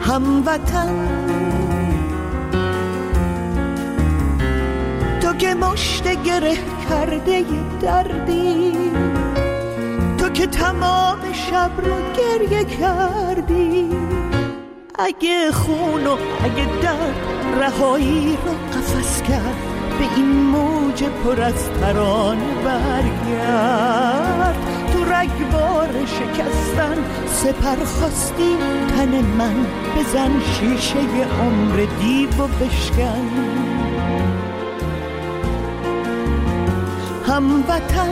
هموطن، تو که مشت گره کرده دردی، تو که تمام شب رو گریه کردی. اگه خون و اگه درد رهایی رو قفس کرد، به این موج پر از ترانه برگرد. تو رگبار شکستن سپر خواستی تن من، بزن شیشه عمر دیو و بشکن. هموطن،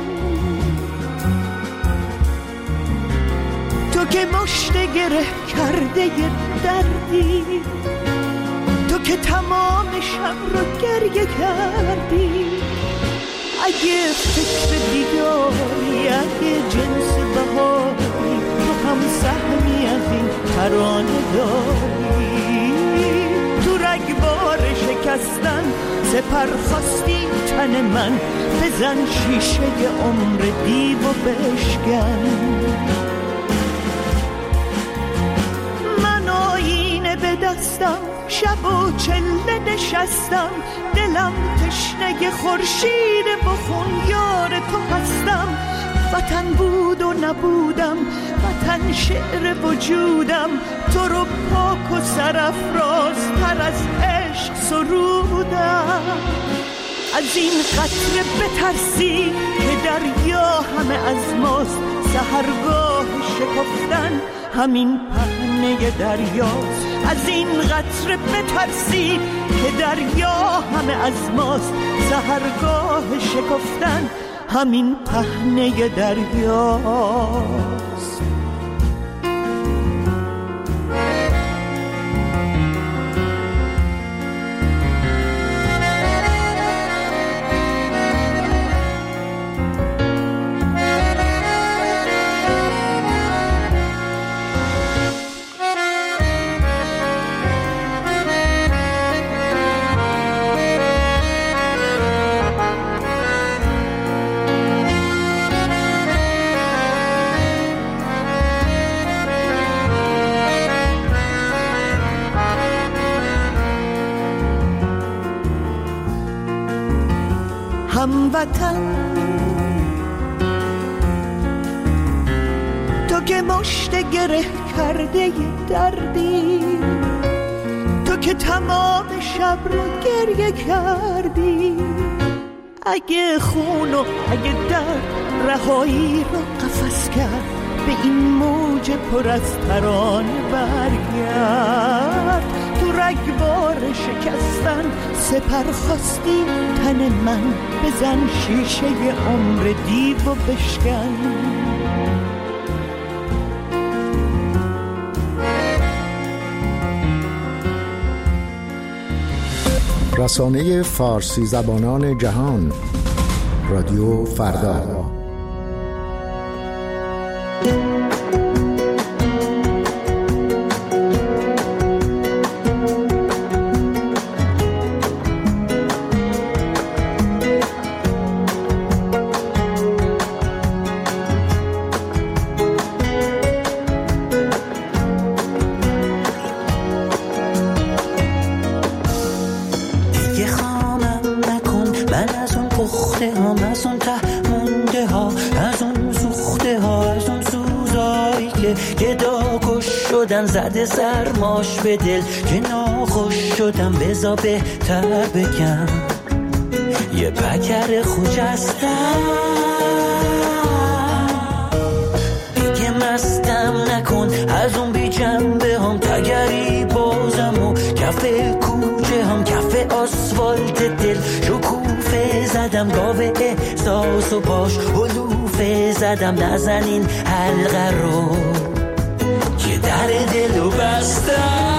تو که مشت گره کرده دردی، تو که تمام شب رو گریه کردی. اگه فکر دیداری، اگه جنس بهاری، تو هم سهمی از این ترانه داری. تو رگبار شکستن سپر خواستی تن من، بزن شیشه عمر دیو و بشکن. من آینه به دستم، شب و چله نشستم، دلم تشنه خورشید بخون یار تو هستم. وطن بود و نبودم، وطن شعر وجودم، تو رو پاک و سرافرازتر از عشق سرودم. از این قطره بترسی که دریا همه از ماست، سحرگاه شکفتن همین پهنه دریاست. از این قطره بترسی که دریا همه از ماست، سحرگاه شکفتن همین پهنه دریاست. هموطن، تو که مشت گره کرده دردی، تو که تمام شب رو گریه کردی. اگه خون و اگه درد رهایی رو قفس کرد، به این موج پر از ترانه برگرد. تو رگبار شکستن سپر خواستی تن من، بزن شیشه عمر دیو و بشکن. رسانه فارسی زبانان جهان، رادیو فردا. زده سرماش به دل که ناخوش شدم، بزا بهتر بگم یه پکر خوجستم. دیگه مستم نکن از اون بی جنبه هم، تگری بازم و کف کوچه هم، کف آسفالت دل شکوفه زدم، گاوه احساس و باش حلوفه زدم. نزنین حلقه رو که در دلو بستم،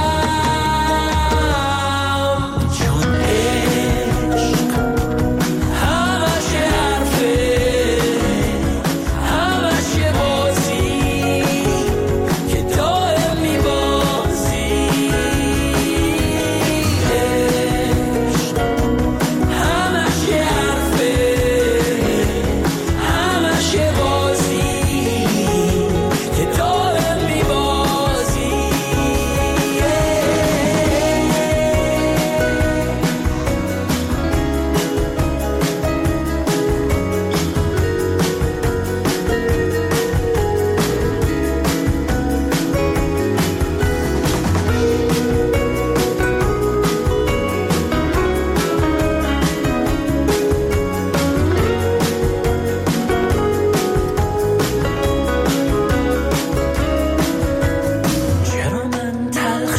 چون عشق همش حرفه، همش بازی که دائم میبازی. عشق همش حرفه، همش بازی که دائم میبازی.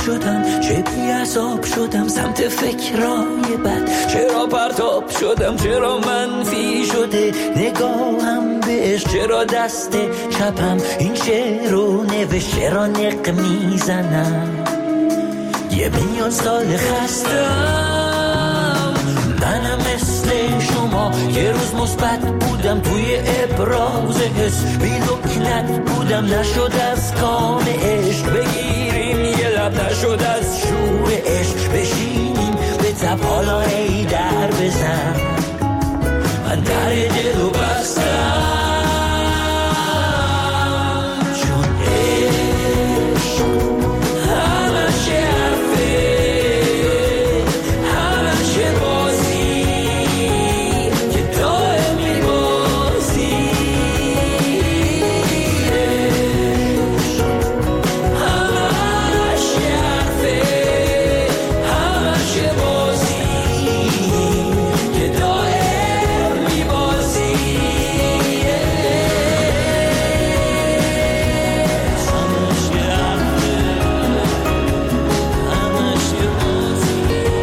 شدم، چه بی‌عصاب شدم سمت فکرای بد، چرا پرتاب شدم، چرا منفی شده نگاهم بهش، چرا دست چپم این شعر رو نوشت، چرا نق میزنم 1,000,000 سال خستم. منم مثل شما یه روز مثبت بودم توی ابراز حس، بی لکنت بودم نشد از کام عشق بگیریم یه لب، نشد از شور عشق بشینیم به تب، حالا ای در بزن من در دلو بستم، چون عشق همش حرفه، همش بازی که دائم میبازی، همش حرفه، همش بازی که دائم میبازی، همش حرفه، همش بازی.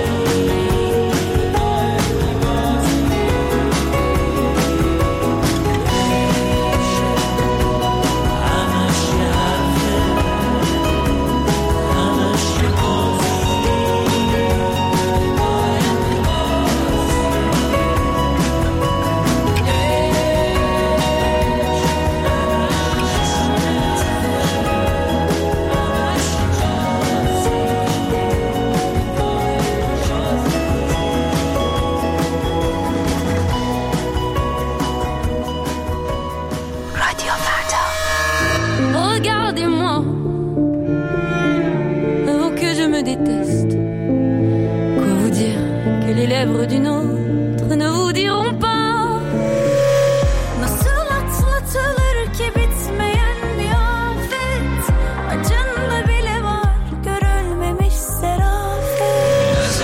Regardez-moi, oh que je me déteste. Quoi vous dire que les lèvres d'une autre ne vous diront pas? Nasıl atlatılır ki bitmeyen bir afet, acında bile var görülmemiş serafet.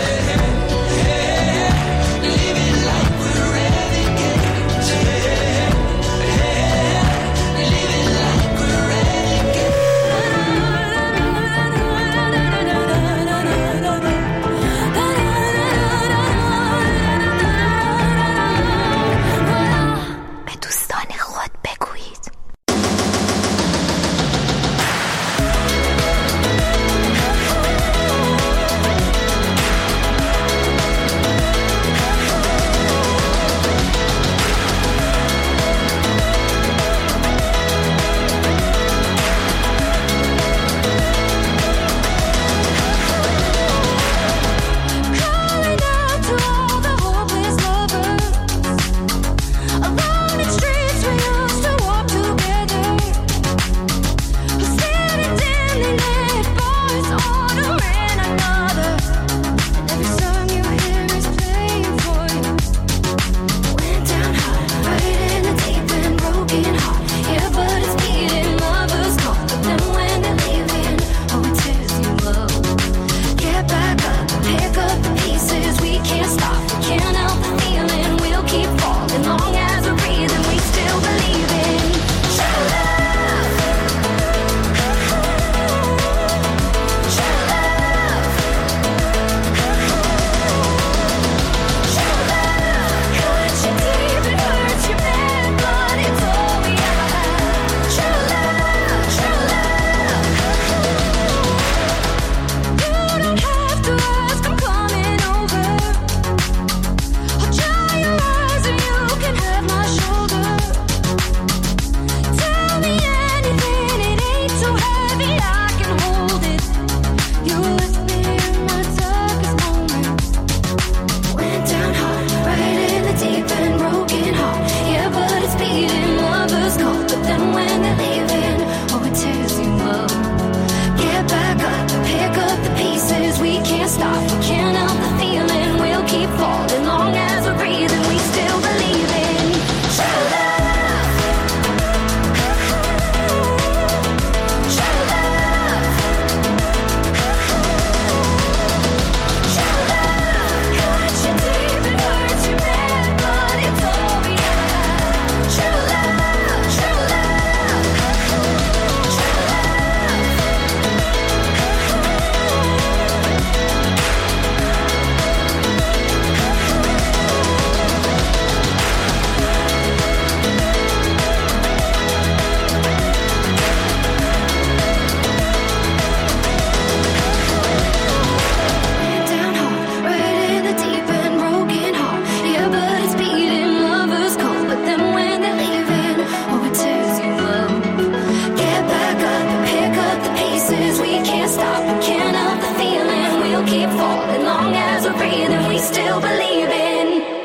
breathe if we still believe in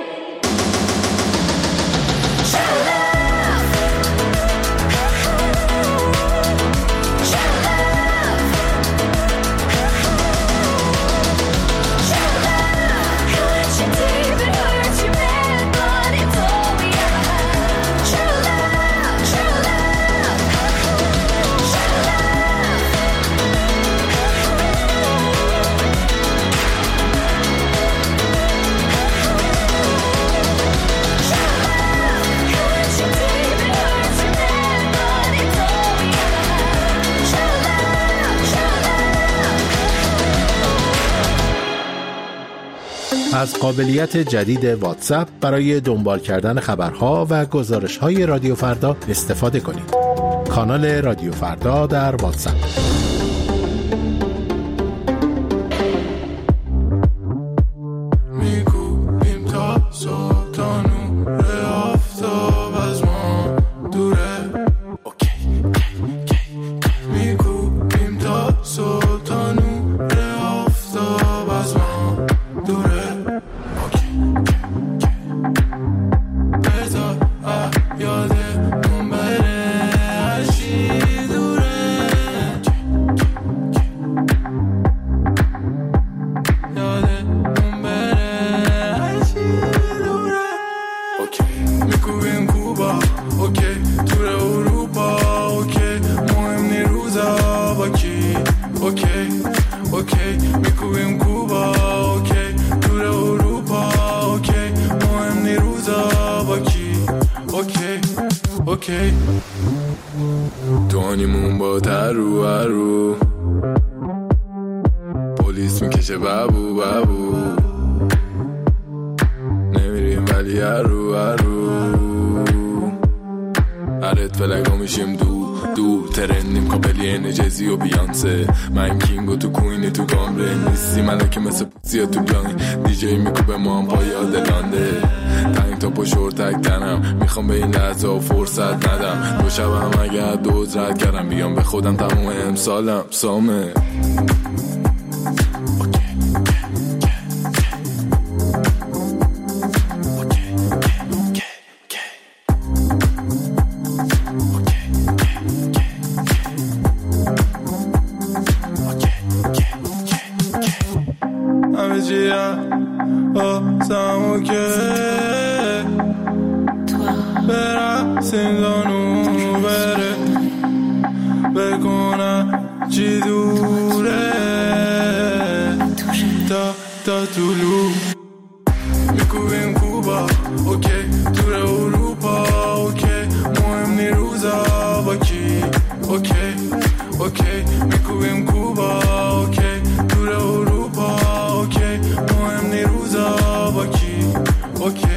true love. True love. True love. Hurts you deep, it hurts you bad, but it's all we ever had. True love. True love. True love. از قابلیت جدید واتساپ برای دنبال کردن خبرها و گزارش‌های رادیو فردا استفاده کنید. کانال رادیو فردا در واتساپ. میگویم تا سلطان نور آفتاب از ما دوره. میگویم تا سلطان نور آفتاب از ما دوره. بذار یادمون بره هرچی دوره. یادمون بره هرچی دوره. میگویم کوبا اوکی، دور اروپا اوکی، مهم نی روزا با کی اوکی. میگویم کوبا اوکی، دور اروپا اوکی، مهم نی روزا با کی اوکی. دوانیمون با ترو پلیس میکشه بابو نمیریم ولی هرو هرت فلگا میشیم دو ترندیم کابلی نجزی و بیانسه. من کینگو تو کوینی تو گامره نیستی ملکه مثل پوزیا تو بلانی. دیجی میکوبه ما هم پای آدلانده. تنگ تا پشور تک تنم میخوام به این لحظه و فرصت ندم. دو شبم اگر دوز رد کردم بیام به خودم تموم امسالم سامه. همه چیم آسمو که برم سندانو بره بکنم چی دوره تا طولو. میگویم کوبا اوکی، دور اروپا اوکی، مهم نی روزا با کی اوکی. میگویم کوبا اوکی، دور اروپا اوکی، مهم نی روزا با کی اوکی.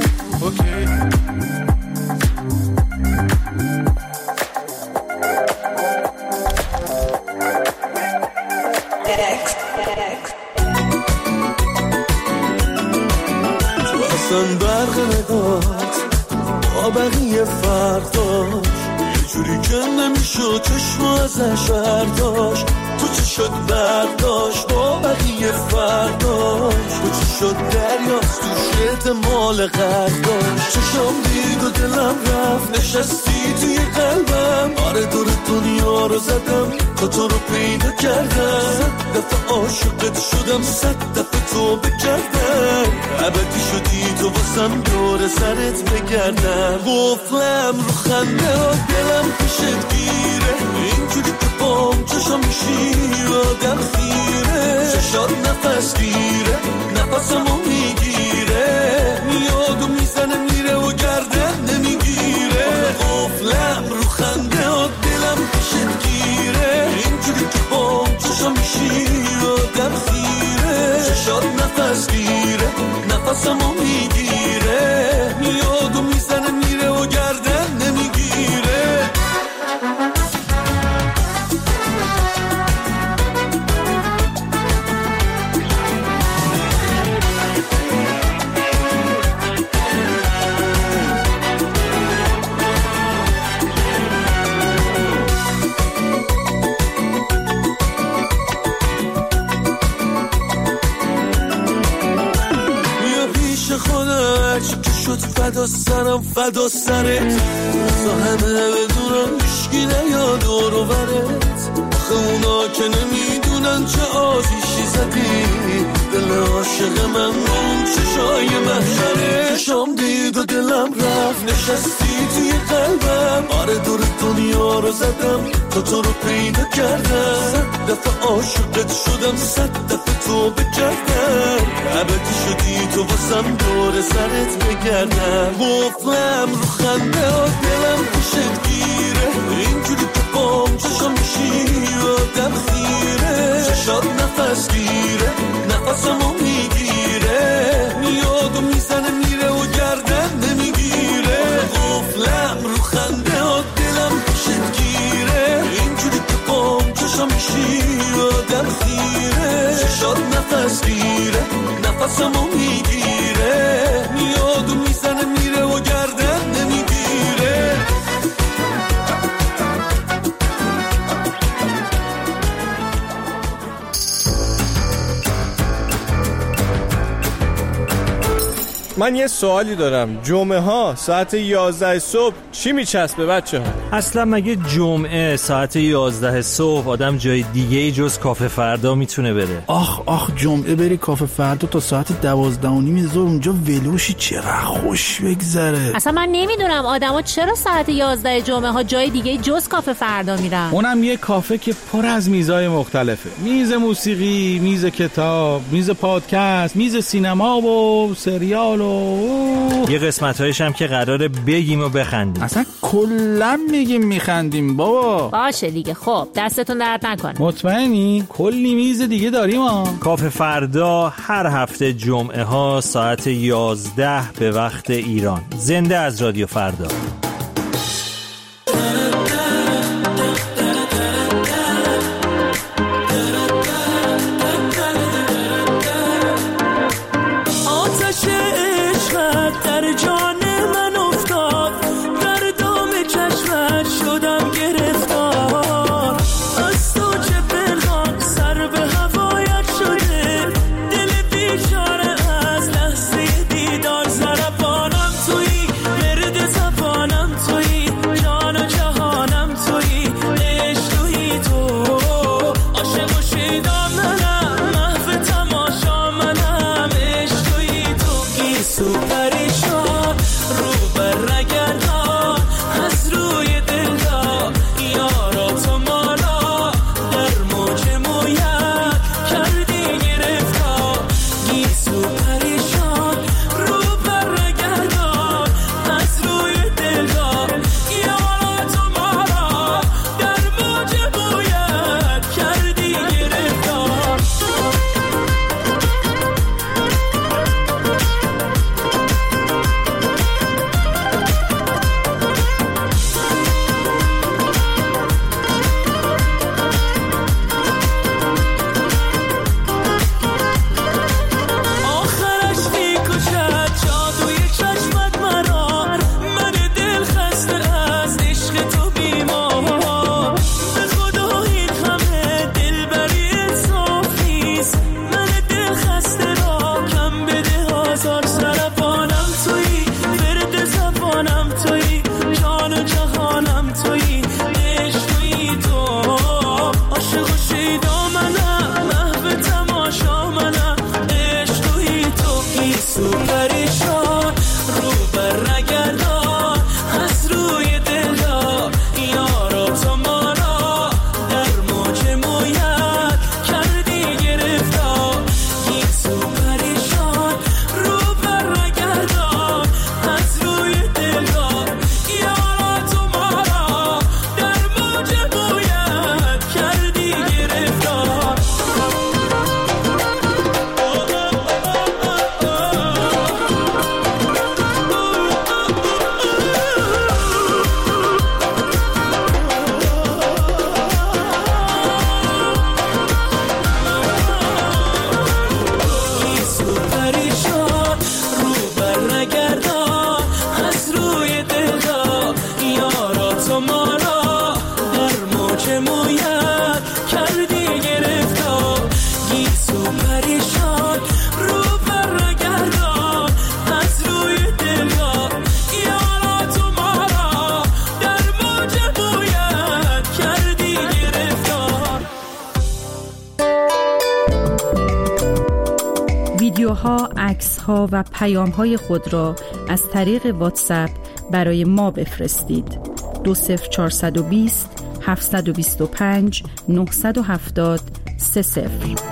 اصلا برق نگات با بقیه فرداش یه جوری که نمیشد چشم ازش برداشت. تو چی شد برداشت با بقیه فرداش. تو چی شد دریاست تو مال غرق داشت. چشم دید و دلم رفت نشستی توی قلبم. آره دور دنیا رو زدم تا تو رو پیدا کردم. 100 دفعه عاشقت شدم 100 دفعه تو بکردم. ابدی شدی تو واسم دور سرت بگردم. قفلم رو خنده ها دلم پیشت گیره. اینجوری که بام چشم میشی آدم خیره. چشات نفس گیره نفسمو میگیره. یادو میزنه میره و گردن نمیگیره. قفلم رو خنده ها دلم پیشت گیره. اینجوری که بام چشم میشی آدم خیره. چشات نفس گیره نفسمو میگیره. یادو میزنه میره و گردن نمیگیره. شد فدا سرم فدا سرت تا همه بدونم هیچکی نیاد دور و برت آخه اونا که نمیدونن چه آزیشی زدی دل عاشق من اون چشای محشره چشام دید و دلم رفت نشستی توی قلبم آره دور دنیا رو زدم تو رو پیدا کردم 100 دفعه عاشقت شدم 100 دفعه توبه کردم ابدی شدی تو واسم دور سرت بگردم قفلم رو خنده ها دلم پیشت گیره اینجوری که بام چشم میشی آدم خیره چشات نفس گیره نفسمو میگیره میاد و میزنه میره و گردن نمیگیره قفلم رو خنده ها دلم پیشت گیره اینجوری که بام چشم میشی آدم خیره چشات نفس گیره نفسمو میگیره میاد و میزنه میره و گردن نمیگیره من یه سوالی دارم. جمعه ها ساعت 11 صبح چی میچسبه بچه ها؟ اصلا مگه جمعه ساعت 11 صبح آدم جای دیگه جز کافه فردا میتونه بره؟ آخ جمعه بری کافه فردا تا ساعت 12:30 ظهر اونجا ولوشی چقدر خوش بگذره. اصلا من نمیدونم آدما چرا ساعت 11 جمعه ها جای دیگه جز کافه فردا میرن. اونم یه کافه که پر از میزای مختلفه. میز موسیقی، میز کتاب، میز پادکست، میز سینما و سریال و یه قسمت‌هایش هم که قراره بگیم و بخندیم. اصلا کلا میگیم میخندیم بابا. باشه دیگه خب دستتون درد نکنه. مطمئنی؟ کلی میز دیگه داریم ها. کافه فردا هر هفته جمعه ها ساعت 11 به وقت ایران. زنده از رادیو فردا. دیدار زربانم توی مرد زبانم ویدیوها، عکس‌ها و پیام‌های خود را از طریق واتساپ برای ما بفرستید. 20420 725 970 30.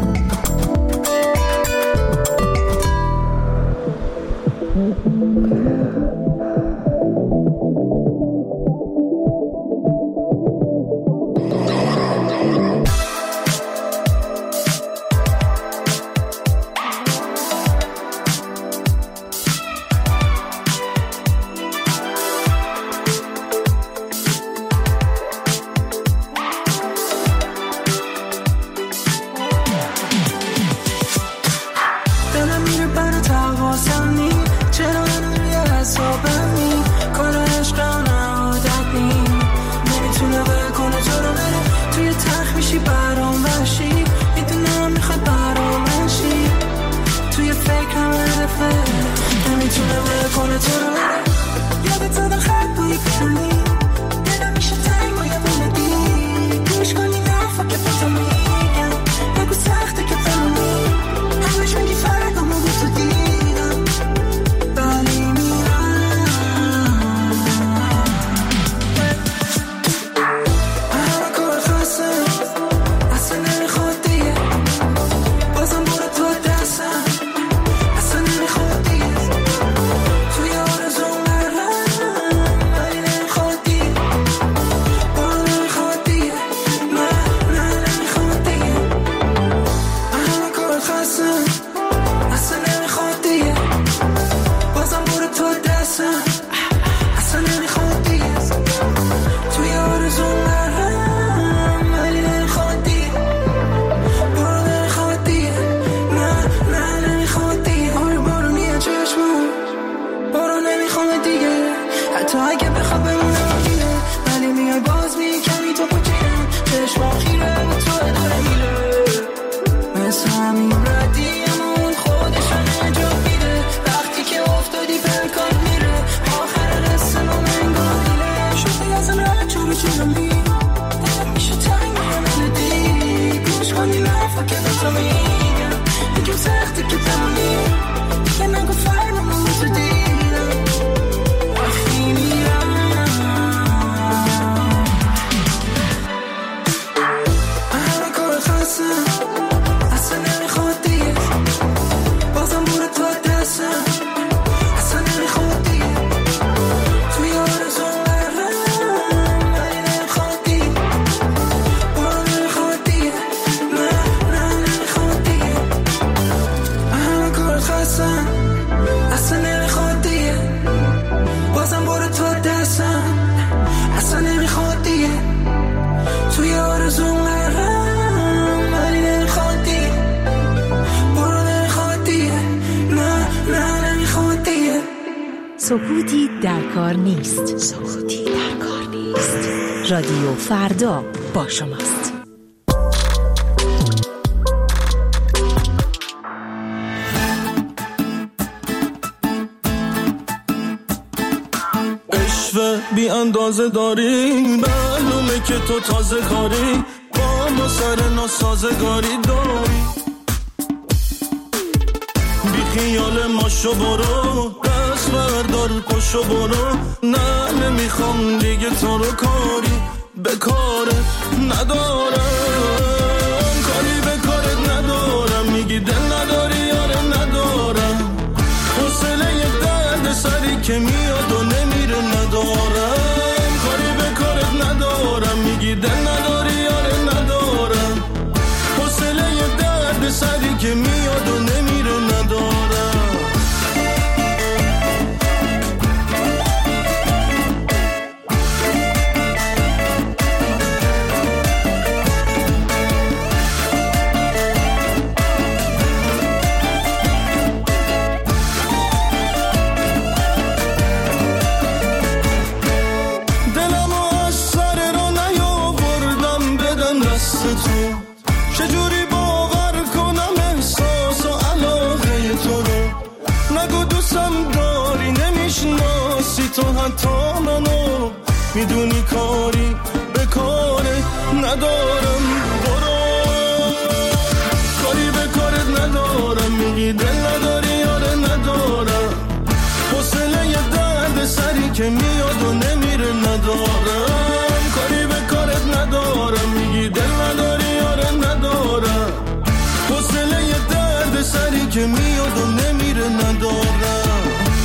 سکوتی در کار نیست. سکوتی در کار نیست. رادیو فردا با شماست. عشق بی اندازه داری، معلومه که تو تازه کاری، با ما سر ناسازگاری داری. بی خیال ماشو برو، دست بردار پشو برو، نه نمیخوام دیگه تو رو کاری به کارت ندارم، کاری به کارت ندارم، میگی دل نداری یاره ندارم، حوصله یه درد سری که میاد و نمیره ندارم، کاری به کارت ندارم، میگی دل نداری یاره ندارم، حوصله یه درد سری که میاد و نمیره ندارم. چجوری باور کنم احساس و علاقه تو رو، نگو دوستم داری نمیشناسی تو حتی منو، میدونی کاری به کارت ندارم، برو کاری به کارت ندارم، میگی دل ندارم که میاد و نمیره ندارم.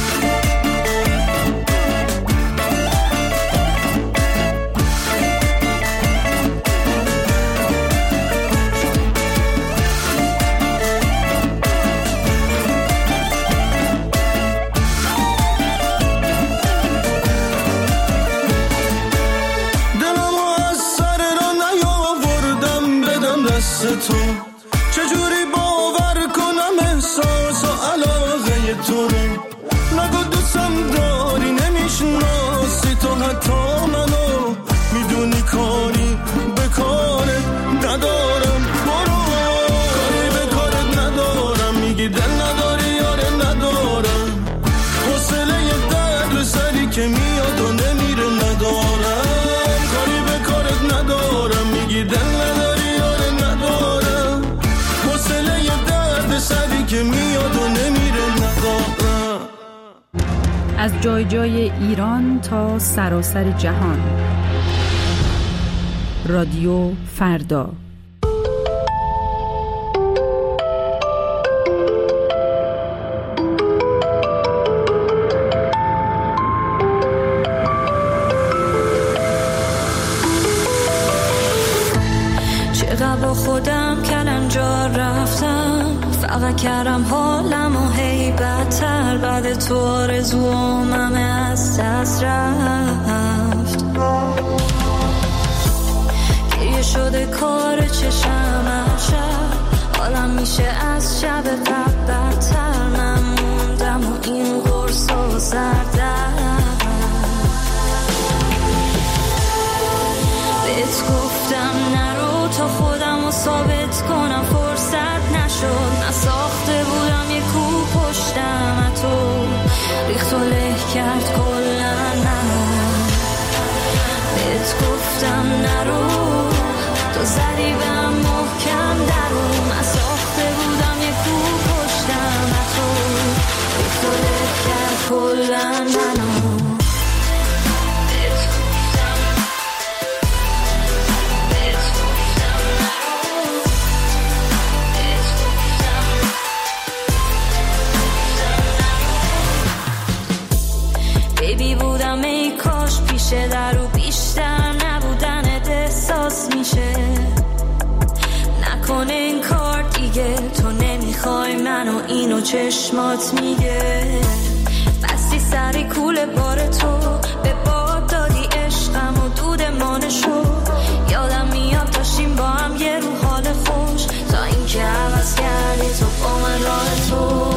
تو چجوری باور کنم احساس و علاقه تو رو؟ نگو دوستم داری نمیشناسی تو حتی منو، میدونی کاری به کارت ندارم. برو کاری به کارت ندارم، میگی دل نداری یاره ندارم. حوصله درد سری که میاد و نمیره ندارم. کاری به کارت ندارم، میگی دل نداری سری که میاد و نمیره ندارم. از جای جای ایران تا سراسر جهان، رادیو فردا. چقدر با خودم کلنجار رفتم، فقط کردم حالم و هی بدتر. بعد تو آرزوام همه از دست رفت، گریه شده کار چشم شب. حالم میشه از شب قبل بدتر. من موندم و این قرص و سردم. بهت گفتم نرو تا خودم رو ثابت کنم، فرصت نشد. نساخته بودم یه کوه پشتم تو، ریخت و له کرد کلن منو. بهت گفتم نرو تو زدی بهم محکم درو. نساخته بودم یه کوه پشتم تو، ریخت و له کرد کلن منو. بیبی بودم ای کاش پیشه در و بیشتر نبودنت احساس میشه. نکنه این کار دیگه، تو نمیخوای منو اینو چشمات میگه. بستی سری کوله بار تو، به باد دادی عشقم و دود مانشو. یادم میاد داشتیم با هم یه رو حال خوش، تا اینکه عوض کردی تو با من راه تو.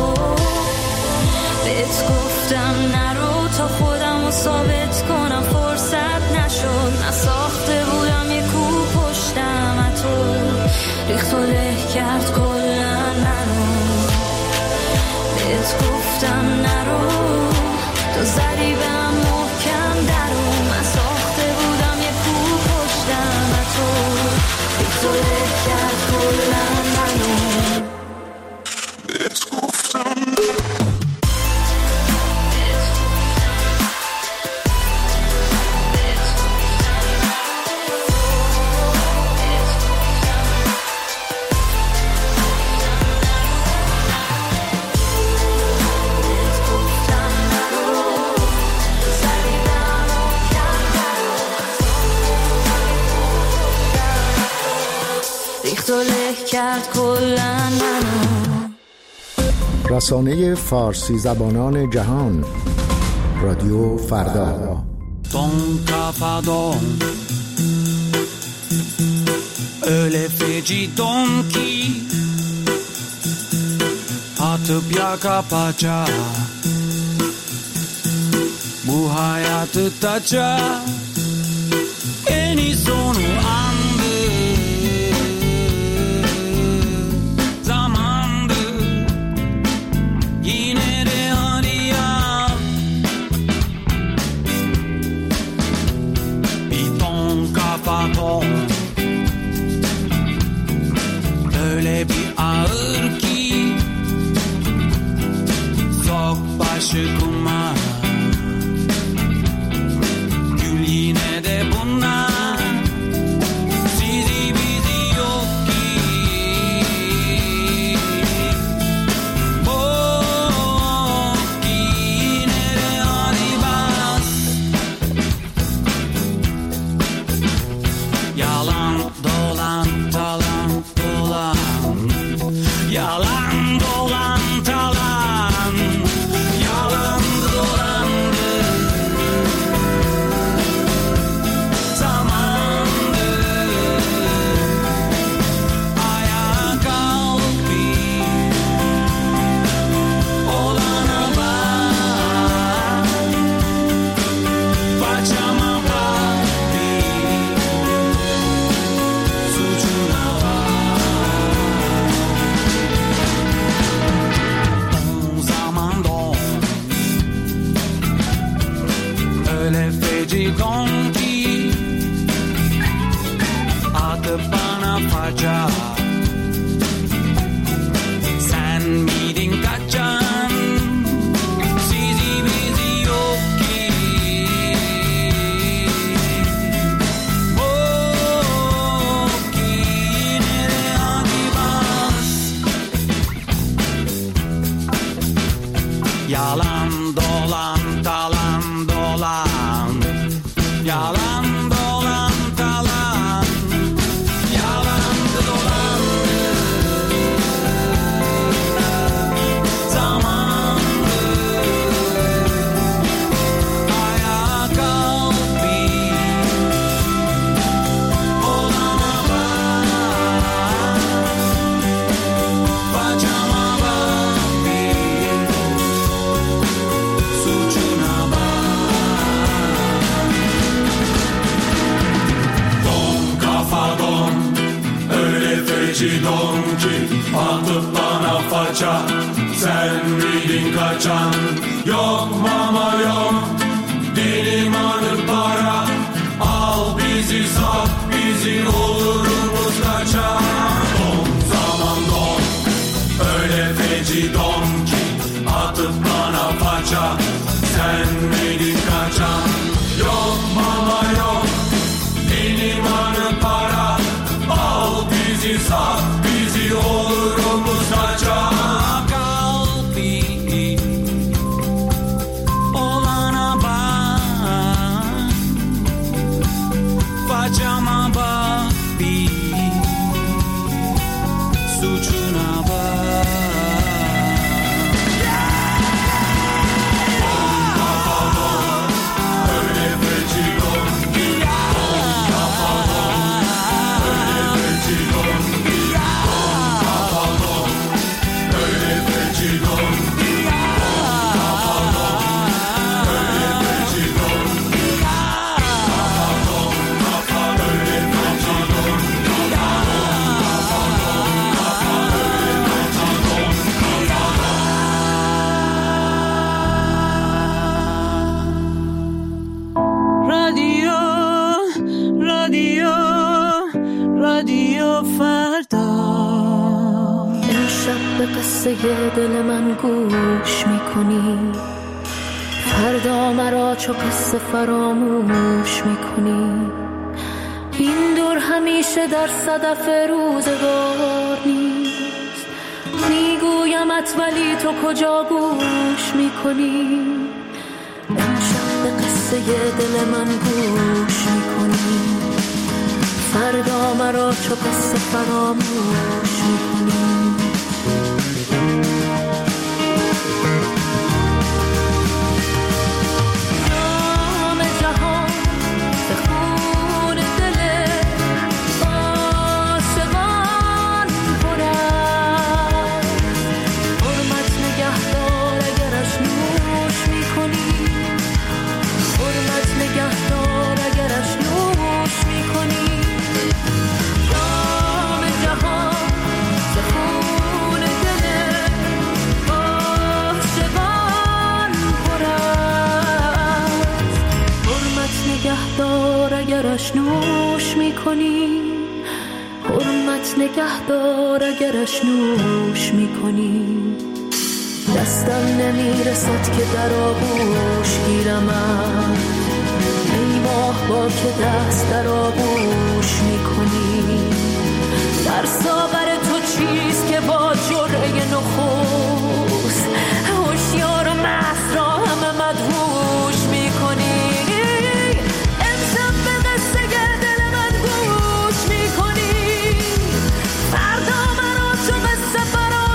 بهت گفتم نرو تا خودم رو ثابت کنم، فرصت نشد. نساخته بودم یه کوه پشتم تو، ریخت و له کرد کلن منو. بهت گفتم نرو تو زدی بهم محکم درو. نساخته بودم یه کوه پشتم تو، ریخت و له کرد کلن منو. بهت گفتم رسانه فارسی زبانان جهان، رادیو فردا. Ton kafadan öyle feci don ki atıp yaka paça bu hayatı taça en sonu andı zamandı yine de hadi ya bir ton kafadan öyle bir ağır ki sok başı kuma gül yine de bunlar Yalan dolan talan, yalan dolandı. Zamandı ayağa kalk bir olana bak, paçama bak bir suçuna bak. O zaman don öyle feci don ki atıp bana faça. Sen miydin kaçan? Sizi bizi yok ki. Yok ki nereye hangi bas? Yalan dolan talan dolan, yalan dolan talan, yalan dolan. Zamandı ayağa kalk bir olana bak, paçama bak bir suçuna bak. Don kafa don, öyle feci don ki atıp bana faça. Sen miydin kaçan? Yok mama yok, benim adım para. Al bizi sat bizi, olurumuz kaçan. Don zaman don, öyle feci don ki atıp bana faça. Sen miydin kaçan? Yok mama yok, benim adım para. Al bizi sat bizi, olurumuz kaçan. Kalbi olana bak, façama bak bir suçuna bak. Öyle feci don ki, don kafa don, öyle feci don ki, don kafa don, öyle feci don ki, don kafa don, öyle feci don ki, kafa don, kafa öyle feci don ki, don kafa don, kafa öyle feci don, kafa don. رادیو رادیو رادیو فردا. امشب به قصه دل من گوش میکنی، فردا مرا چو قصه فراموش میکنی. این دور همیشه در صدف روزگار نیست، میگویمت ولی تو کجا گوش میکنی. امشب به قصه دل من گوش میکنی، فردا مرا چو قصه فراموش میکنی. نام جهان به خون دل عاشقان پر است، حرمت نگهدار اگرش نوش میکنی، حرمت نگهدار اگرش نوش میکنی. نام جهان به خون دل عاشقان پر است، حرمت نگهدار اگرش نوش میکنی، حرمت نگهدار اگرش نوش میکنی. دستم نمیرسد که در آغوش گیرمت، ای ماه با که دست در آغوش میکنی. در ساغر تو چیست که با جرعه نخست، هوشیار و مست را همه مدهوش میکنی. امشب به قصه دل من گوش میکنی، فردا مرا چو قصه فراموش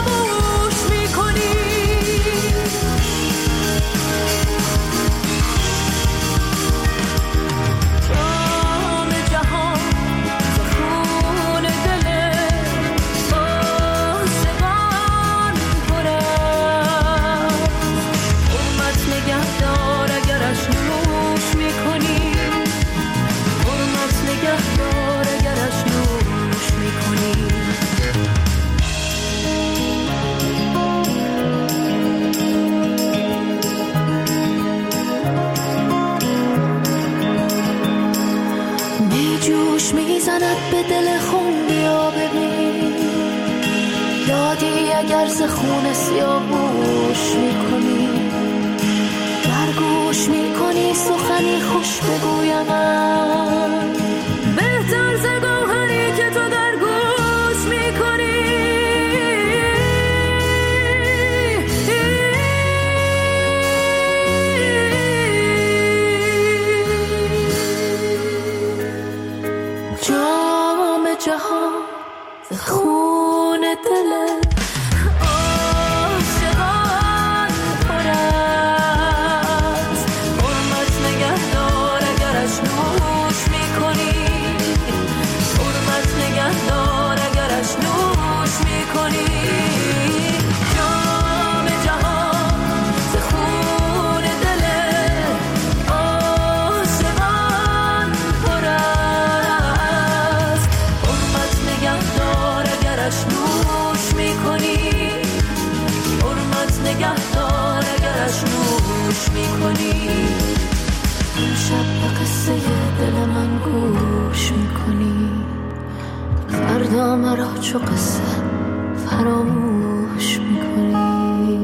میزند به دل خون. بیا ببین دادی اگر ز خون سیاوش میکنی، در گوش میکنی سخنی خوش بگویم من، بهتر ز گوهری که تو در گوش میکنی. جام جهان ز خون دل عاشقان پر است. حرمت نگهدار اگرش نوش میکنی، حرمت نگهدار اگرش نوش میکنی. جام جهان ز خون دل عاشقان پر است. حرمت نگهدار اگرش نوش میکنی، حرمت نگهدار اگرش نوش میکنی. این شب به قصه دل من گوش میکنی، فردا مرا چو قصه فراموش میکنی.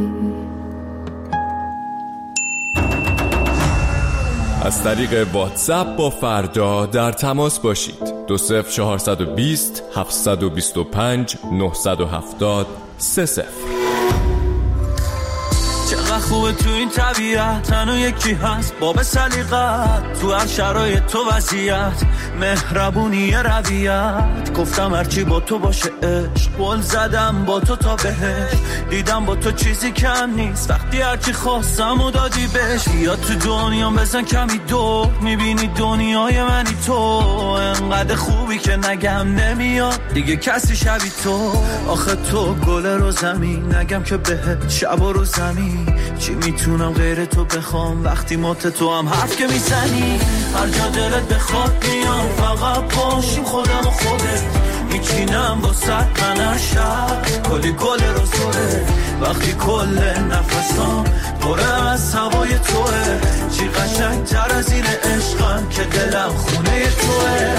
از طریق واتساپ با فردا در تماس باشید. 20420 725 970 30. چقدر خوبه تو این طبیعت، تنو یکی هست باب سلیقت، تو هر شرایط تو وضعیت، مهربونی رویت. گفتم هرچی با تو باشه عشق، قول زدم با تو تا بهش، دیدم با تو چیزی کم نیست، وقتی هرچی خواستم و دادی بهش. یا تو دنیام بزن کمی دور، میبینی دنیای منی تو، انقدر خوبی که نگم نمیاد دیگه کسی شبی تو. آخه تو گل رو زمین، نگم که بهت شب و رو زمین، چی میتونم غیر تو بخوام وقتی مات تو هم حرف که میزنی. هر جا دلت بخواد میام، فقط باشیم خودم و خودت، میچینم با صد من هر شب کلی گل رو زوره. وقتی کل نفسام پره از هوای توه، چی قشنگ تر از این عشقم که دلم خونه توه.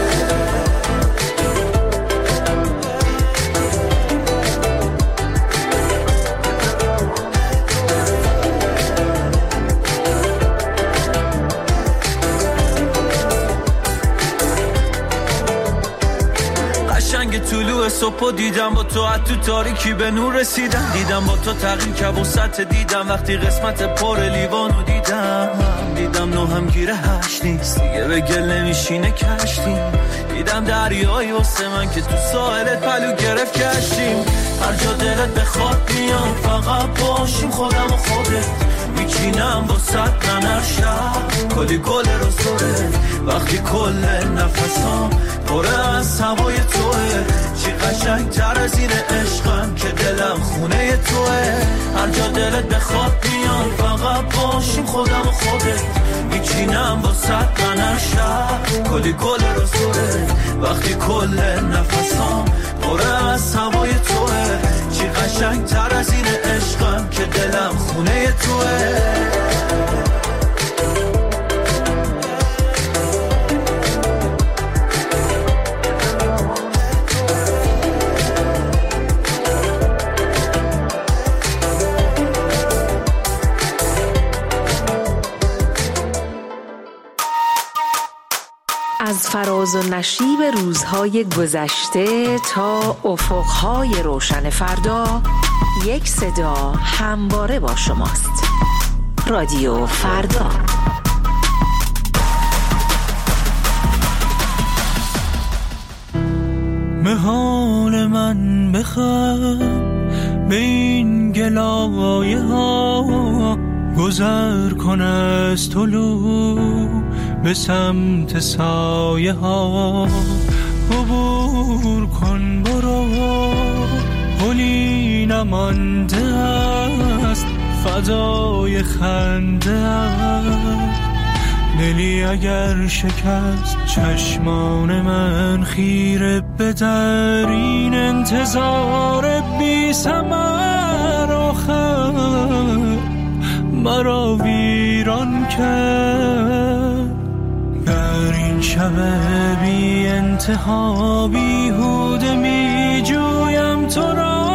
طلوع صبح دیدم با تو، تو تاریکی به نور رسیدم، دیدم با تو تغییر کبوست دیدم، وقتی قسمت پر لیوانو دیدم نو هم گیره هشت نیست دیگه، به گل نمیشینه کشتیم، دیدم دریایی واسه من که تو ساحلت پلو گرفت کشتیم. هر جا دلت بخواد میام، فقط باشیم خودم و خودت، میچینم با صد من هر شب کلی گل رو زوره. وقتی کل نفسام پره از هوای توه، چی قشنگ تر از این عشقم که دلم خونه توه. هر جا دلت بخواد میام، فقط باشیم خودم و خودت، میچینم با صد من هر شب کلی گل رو زوره. وقتی کل نفسام پره از هوای توه، چی قشنگ تر از این عشقم که دلم خونه توه. از فراز و نشیب روزهای گذشته تا افقهای روشن فردا، یک صدا همواره با شماست. رادیو فردا. محال من بخوام به این گلایه ها، گذر کن از طلوع به سمت سایه ها، عبور کن برو پلی نمانده است، فضای خنده دلی اگر شکست، چشمان من خیره به در این انتظار بی ثمر، آخر مرا ویران کرد در این شب بی ساعت ها بیهوده می جویم تو را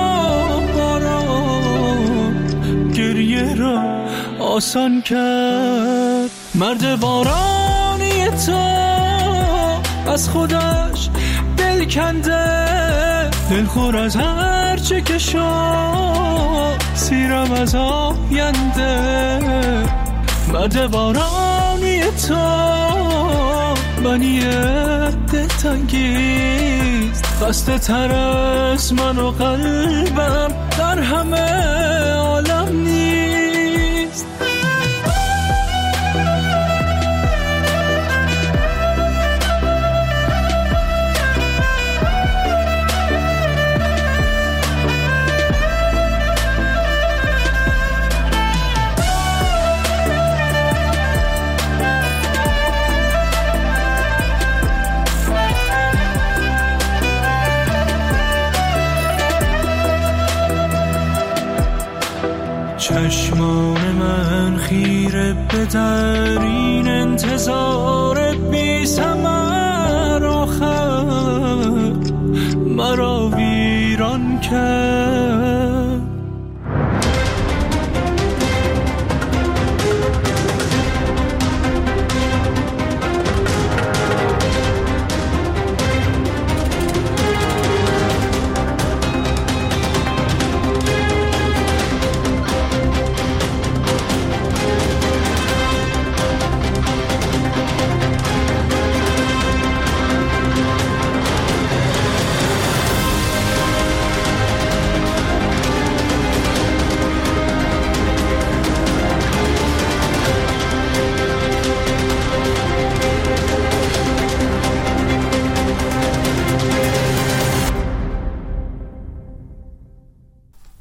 گریه را آسان کرد. مرد بارانی تو از خودش دل کنده، دلخور از هر چه که شد، سیرم از آینده. مرد بارانی تو بنی دلتنگیست، بسته تر از من و قلبم در همه عالم نیست. چشمان من خیره به در این انتظار بی ثمر، آخر مرا ویران کرد.